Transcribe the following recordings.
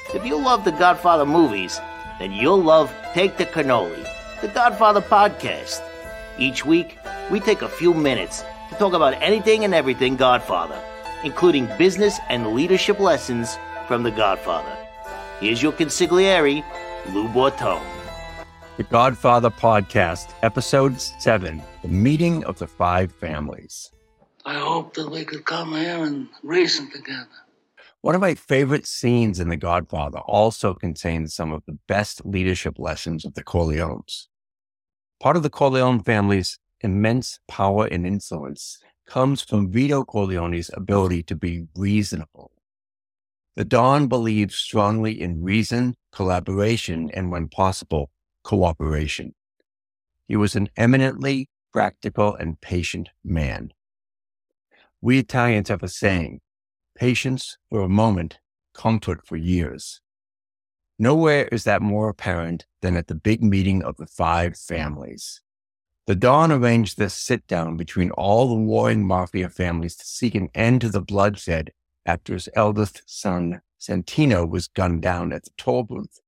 If you love the Godfather movies, then you'll love Take the Cannoli, the Godfather podcast. Each week, we take a few minutes to talk about anything and everything Godfather, including business and leadership lessons from the Godfather. Here's your consigliere, Lou Bortone. The Godfather Podcast, Episode 7, The Meeting of the Five Families. I hope that we could come here and reason together. One of my favorite scenes in The Godfather also contains some of the best leadership lessons of the Corleones. Part of the Corleone family's immense power and influence comes from Vito Corleone's ability to be reasonable. The Don believes strongly in reason, collaboration, and when possible, cooperation. He was an eminently practical and patient man. We Italians have a saying, patience for a moment, comfort for years. Nowhere is that more apparent than at the big meeting of the five families. The Don arranged this sit-down between all the warring mafia families to seek an end to the bloodshed after his eldest son, Santino, was gunned down at the toll booth.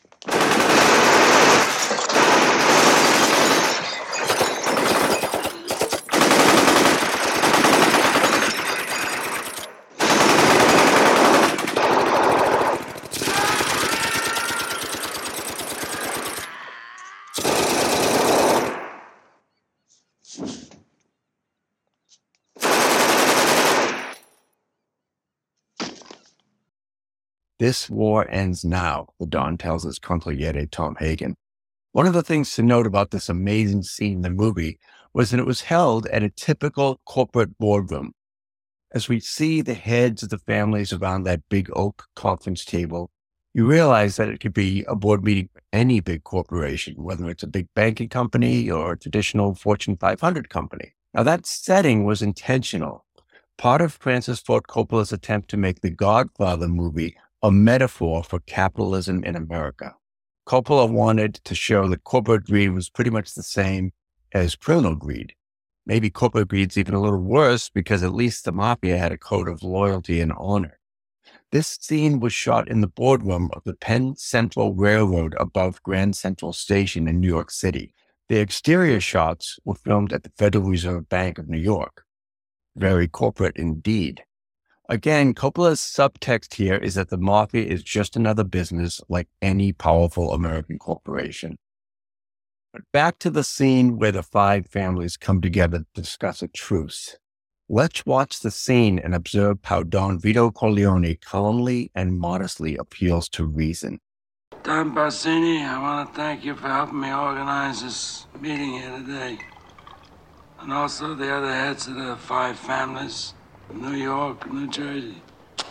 This war ends now, the Don tells his consigliere Tom Hagen. One of the things to note about this amazing scene in the movie was that it was held at a typical corporate boardroom. As we see the heads of the families around that big oak conference table, you realize that it could be a board meeting for any big corporation, whether it's a big banking company or a traditional Fortune 500 company. Now that setting was intentional. Part of Francis Ford Coppola's attempt to make the Godfather movie a metaphor for capitalism in America. Coppola wanted to show that corporate greed was pretty much the same as criminal greed. Maybe corporate greed's even a little worse because at least the mafia had a code of loyalty and honor. This scene was shot in the boardroom of the Penn Central Railroad above Grand Central Station in New York City. The exterior shots were filmed at the Federal Reserve Bank of New York. Very corporate indeed. Again, Coppola's subtext here is that the mafia is just another business like any powerful American corporation. But back to the scene where the five families come together to discuss a truce. Let's watch the scene and observe how Don Vito Corleone calmly and modestly appeals to reason. Don Bassini, I want to thank you for helping me organize this meeting here today. And also the other heads of the five families. New York, New Jersey.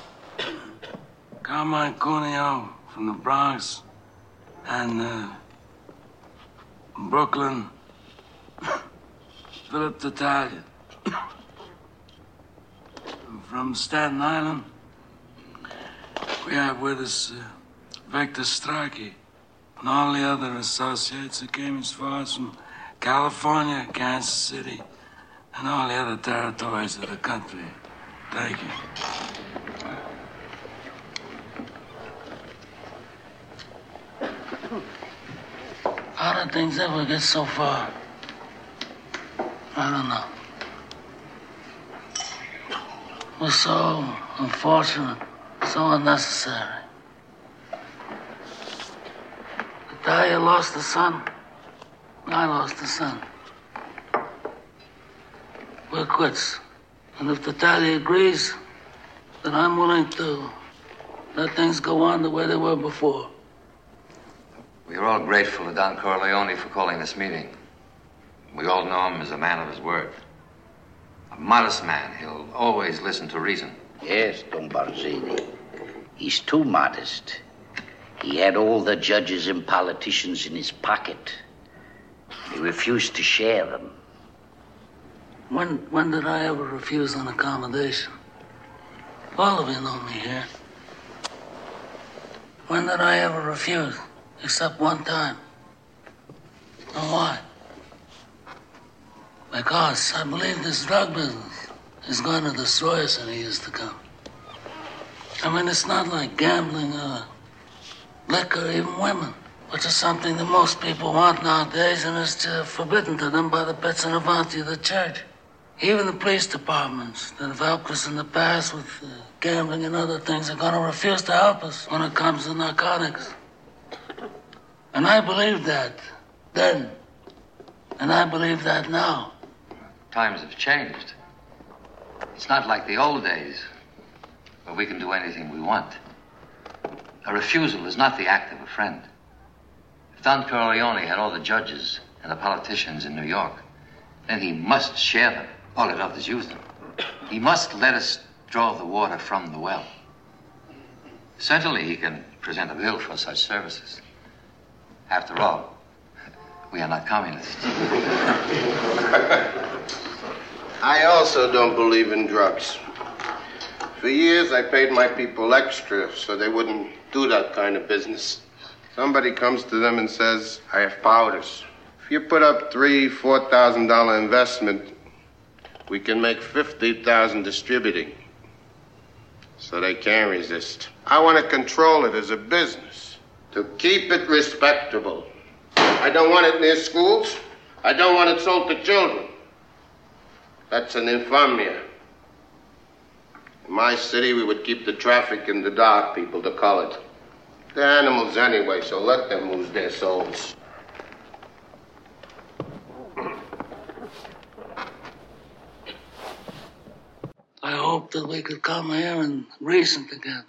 Carmine Cuneo from the Bronx and Brooklyn. Philip Tattaglia from Staten Island. We have with us Victor Strachey and all the other associates that came as far as from California, Kansas City, and all the other territories of the country. Thank you. How did things ever get so far? I don't know. It was so unfortunate, so unnecessary. Natalia lost a son. I lost a son. We're quits. And if Natalia agrees, then I'm willing to let things go on the way they were before. We are all grateful to Don Corleone for calling this meeting. We all know him as a man of his word. A modest man. He'll always listen to reason. Yes, Don Barzini. He's too modest. He had all the judges and politicians in his pocket. He refused to share them. When did I ever refuse an accommodation? All of you know me here. When did I ever refuse? Except one time. And why? Because I believe this drug business is going to destroy us in the years to come. I mean, it's not like gambling or liquor, even women, which is something that most people want nowadays and is forbidden to them by the bits and avanti of the church. Even the police departments that have helped us in the past with gambling and other things are going to refuse to help us when it comes to narcotics. And I believed that then, and I believe that now. Times have changed. It's not like the old days where we can do anything we want. A refusal is not the act of a friend. If Don Corleone had all the judges and the politicians in New York, then he must share them or let others use them. He must let us draw the water from the well. Certainly he can present a bill for such services. After all, we are not communists. I also don't believe in drugs. For years, I paid my people extra so they wouldn't do that kind of business. Somebody comes to them and says, I have powders. If you put up $3,000, $4,000 investment, we can make $50,000 distributing. So they can't resist. I want to control it as a business, to keep it respectable. I don't want it near schools. I don't want it sold to children. That's an infamia. In my city, we would keep the traffic in the dark, people, the colored. They're animals anyway, so let them lose their souls. I hope that we could come here and reason together.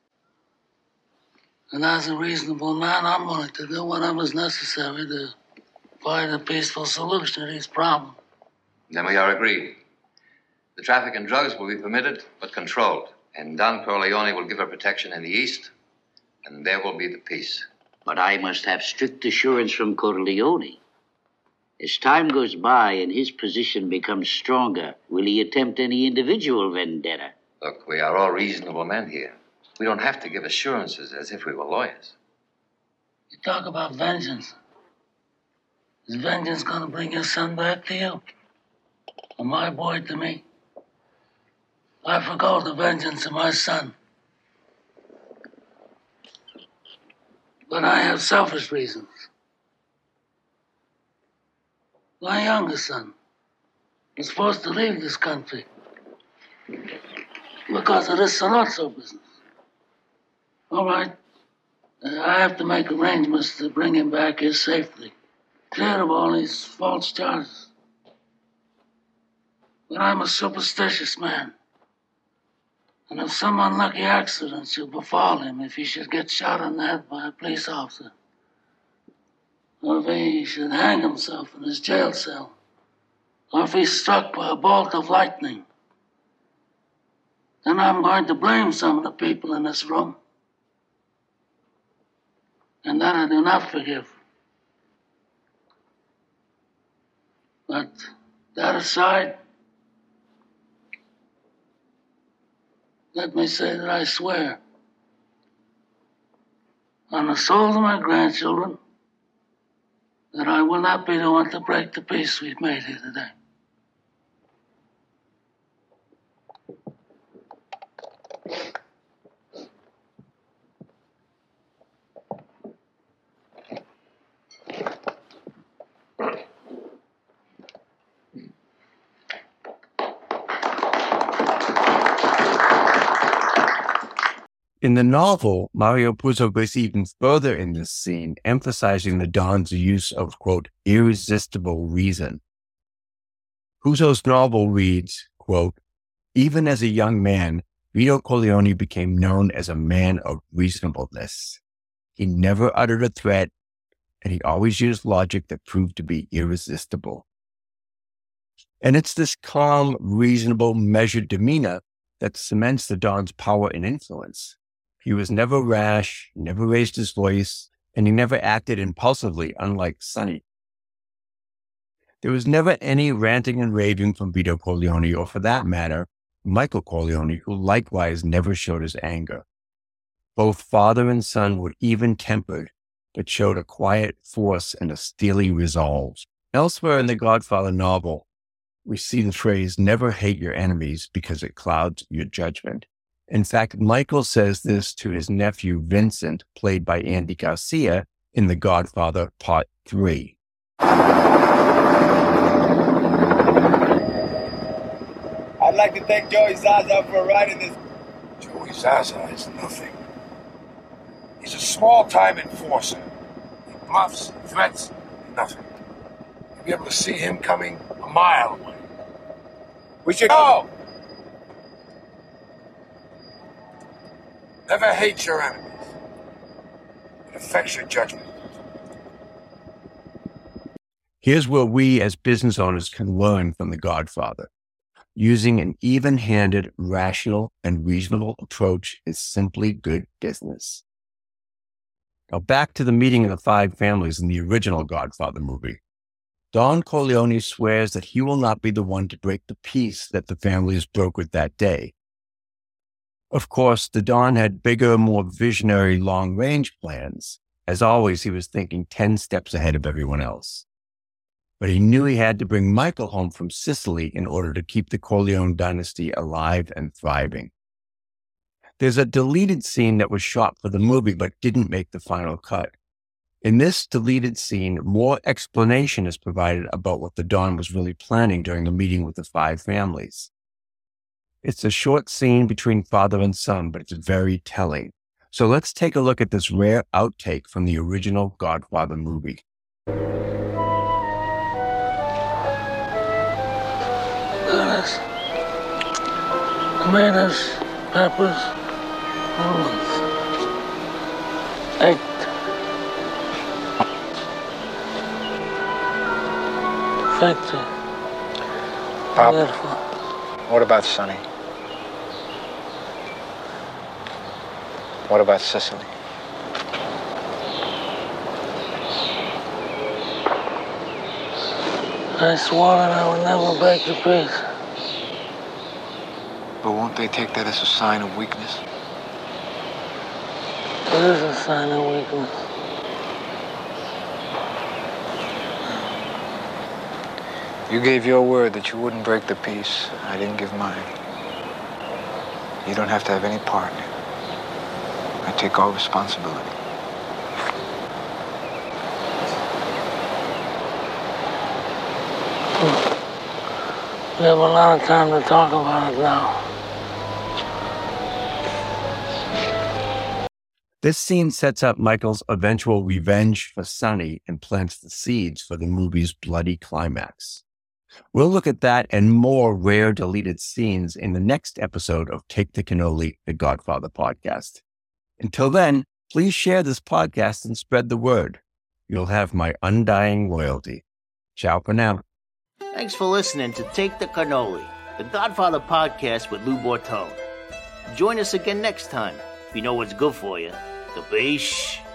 And as a reasonable man, I'm willing to do whatever's necessary to find a peaceful solution to these problems. Then we are agreed. The traffic in drugs will be permitted, but controlled. And Don Corleone will give her protection in the East, and there will be the peace. But I must have strict assurance from Corleone. As time goes by and his position becomes stronger, will he attempt any individual vendetta? Look, we are all reasonable men here. We don't have to give assurances as if we were lawyers. You talk about vengeance. Is vengeance going to bring your son back to you? Or my boy to me? I forgo the vengeance of my son. But I have selfish reasons. My youngest son is forced to leave this country because of this Sollozzo business. All right, I have to make arrangements to bring him back here safely, clear of all these false charges. But I'm a superstitious man. And if some unlucky accident should befall him, if he should get shot in the head by a police officer, or if he should hang himself in his jail cell, or if he's struck by a bolt of lightning, then I'm going to blame some of the people in this room. And that I do not forgive. But that aside, let me say that I swear on the souls of my grandchildren that I will not be the one to break the peace we've made here today. In the novel, Mario Puzo goes even further in this scene, emphasizing the Don's use of, quote, irresistible reason. Puzo's novel reads, quote, even as a young man, Vito Corleone became known as a man of reasonableness. He never uttered a threat, and he always used logic that proved to be irresistible. And it's this calm, reasonable, measured demeanor that cements the Don's power and influence. He was never rash, never raised his voice, and he never acted impulsively, unlike Sonny. There was never any ranting and raving from Vito Corleone, or for that matter, Michael Corleone, who likewise never showed his anger. Both father and son were even-tempered, but showed a quiet force and a steely resolve. Elsewhere in the Godfather novel, we see the phrase, never hate your enemies because it clouds your judgment. In fact, Michael says this to his nephew, Vincent, played by Andy Garcia, in The Godfather Part 3. I'd like to thank Joey Zaza for riding this. Joey Zaza is nothing. He's a small-time enforcer. He bluffs, threats, nothing. You'll be able to see him coming a mile away. We should go! Never hate your enemies. It affects your judgment. Here's where we as business owners can learn from The Godfather. Using an even-handed, rational, and reasonable approach is simply good business. Now back to the meeting of the 5 families in the original Godfather movie. Don Corleone swears that he will not be the one to break the peace that the families brokered that day. Of course, the Don had bigger, more visionary long-range plans. As always, he was thinking 10 steps ahead of everyone else. But he knew he had to bring Michael home from Sicily in order to keep the Corleone dynasty alive and thriving. There's a deleted scene that was shot for the movie but didn't make the final cut. In this deleted scene, more explanation is provided about what the Don was really planning during the meeting with the 5 families. It's a short scene between father and son, but it's very telling. So let's take a look at this rare outtake from the original Godfather movie. Lettuce, tomatoes, peppers, onions, egg. Factory. Pop, what about Sonny? What about Sicily? I swore that I would never break the peace. But won't they take that as a sign of weakness? It is a sign of weakness. You gave your word that you wouldn't break the peace. I didn't give mine. You don't have to have any part in it. I take all responsibility. We have a lot of time to talk about it now. This scene sets up Michael's eventual revenge for Sonny and plants the seeds for the movie's bloody climax. We'll look at that and more rare deleted scenes in the next episode of Take the Cannoli, the Godfather podcast. Until then, please share this podcast and spread the word. You'll have my undying loyalty. Ciao for now. Thanks for listening to Take the Cannoli, the Godfather podcast with Lou Bortone. Join us again next time if you know what's good for you. Capiche?